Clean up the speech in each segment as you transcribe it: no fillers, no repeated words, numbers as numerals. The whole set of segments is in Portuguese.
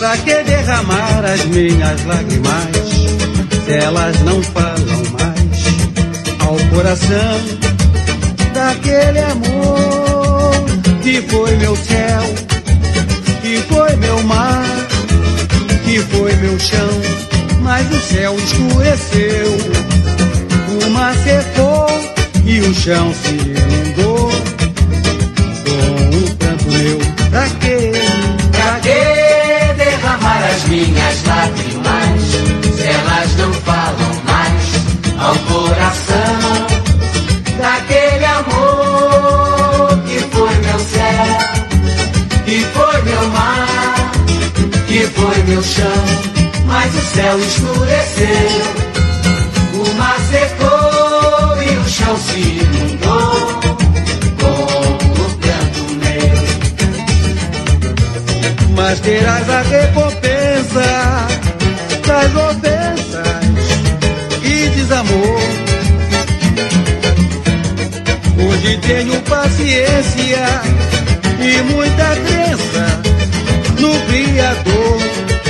Pra que derramar as minhas lágrimas, se elas não falam mais ao coração daquele amor que foi meu céu, que foi meu mar, que foi meu chão. Mas o céu escureceu, o mar secou e o chão se inundou com o pranto meu. Pra quê? Pra que derramar as minhas lágrimas, se elas não falam mais ao coração daquele amor que foi meu céu, que foi meu mar, que foi meu chão. Mas o céu escureceu, o mar secou e o chão se inundou com o pranto meu. Mas terás a recompensa das ofensas e desamor. Hoje tenho paciência e muita crença no Criador.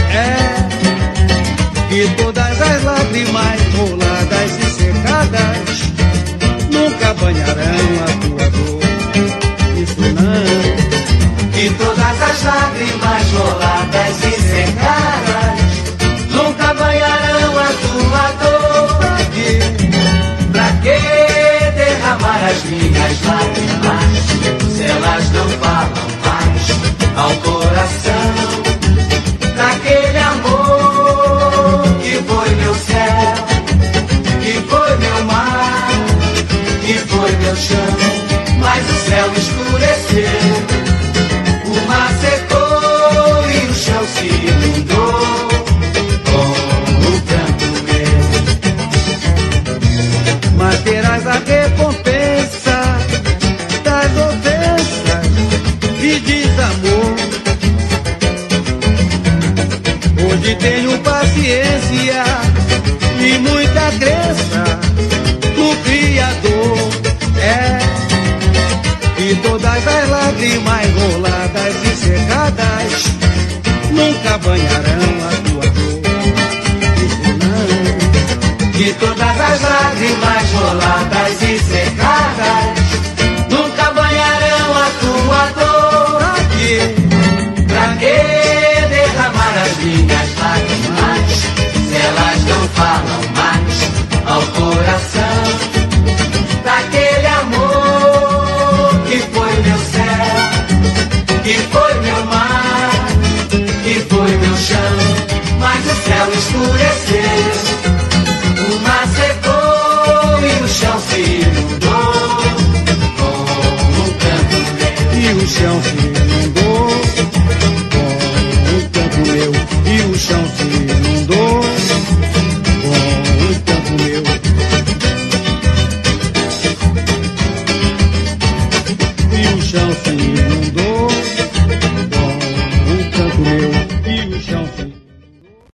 Que todas as lágrimas roladas e secadas nunca banharão a tua dor. Isso não. Que todas as lágrimas roladas e secadas nunca banharão a tua dor. Pra quê? Pra que derramar as minhas lágrimas, se elas não falam mais ao coração daquele amor que foi meu céu, que foi meu mar, que foi meu chão. Mas o céu escureceu, o mar secou e o chão se inundou com o pranto meu. Mas terás a recompensa das ofensas e desamor. Hoje tenho paciência e muita crença no Criador. E todas as lágrimas roladas e secadas nunca banharão a tua dor. Isso não. Que todas as lágrimas roladas e